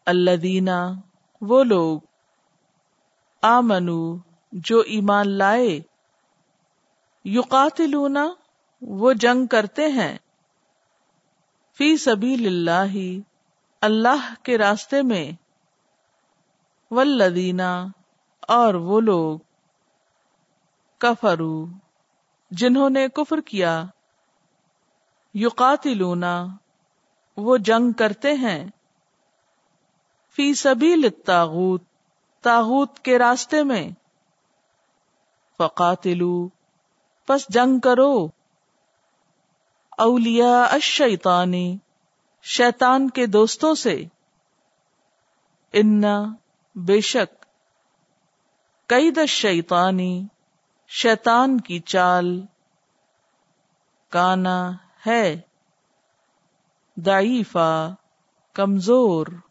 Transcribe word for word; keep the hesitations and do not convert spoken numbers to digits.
الذین وہ لوگ، آمنو جو ایمان لائے، یقاتلون وہ جنگ کرتے ہیں، فی سبیل اللہ اللہ کے راستے میں، والذین اور وہ لوگ، کفروا جنہوں نے کفر کیا، یقاتلون وہ جنگ کرتے ہیں، فی سبیل الطاغوت طاغوت کے راستے میں، فقاتلوا پس جنگ کرو، اولیاء الشیطان شیطان کے دوستوں سے، ان بے شک، کید الشیطانی شیطان کی چال، کانا ہے، ضعیفا کمزور،